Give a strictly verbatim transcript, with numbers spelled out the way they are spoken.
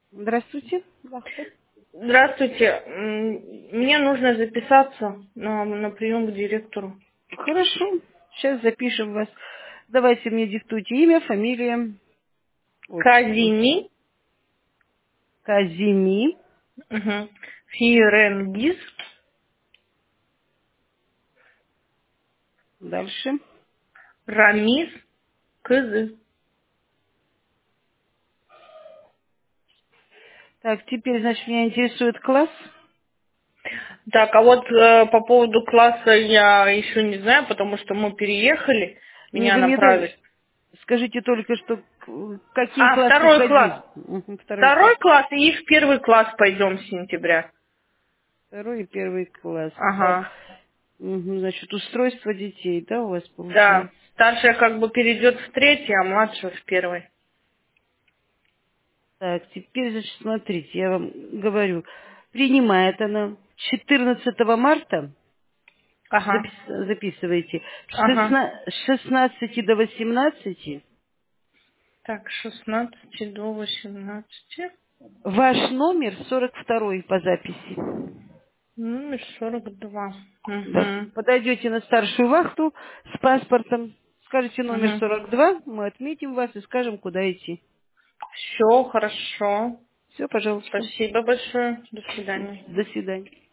Здравствуйте. Вахта. Здравствуйте. М, Мне нужно записаться на, на прием к директору. Хорошо. Сейчас запишем вас. Давайте мне диктуйте имя, фамилия, отчество. Казини. Казими. Угу. Фиренгиз. Дальше. Рамис. Кызы. Так, теперь, значит, меня интересует класс. Так, а вот э, по поводу класса я еще не знаю, потому что мы переехали. Не, Меня вы мне только направили. скажите только, что к- какие А, классы второй входить. класс. Мгм, Второй класс. Второй класс и в первый класс пойдем с сентября. Второй и первый класс. Так. Ага. Мгм, значит, устройство детей, да, у вас Да. получается? Старшая как бы перейдет в третий, а младшая в первый. Так, теперь, значит, смотрите, я вам говорю. Принимает она четырнадцатого марта. Ага. Запис- записывайте. С Ага. шестна- с шестнадцати до восемнадцати Так, с шестнадцати до восемнадцати. ваш номер сорок второй по записи. Номер сорок два. Да. Угу. Подойдете на старшую вахту с паспортом, скажете номер Угу. сорок два, мы отметим вас и скажем, куда идти. Все, хорошо. Все, пожалуйста. Спасибо большое. До свидания. До свидания.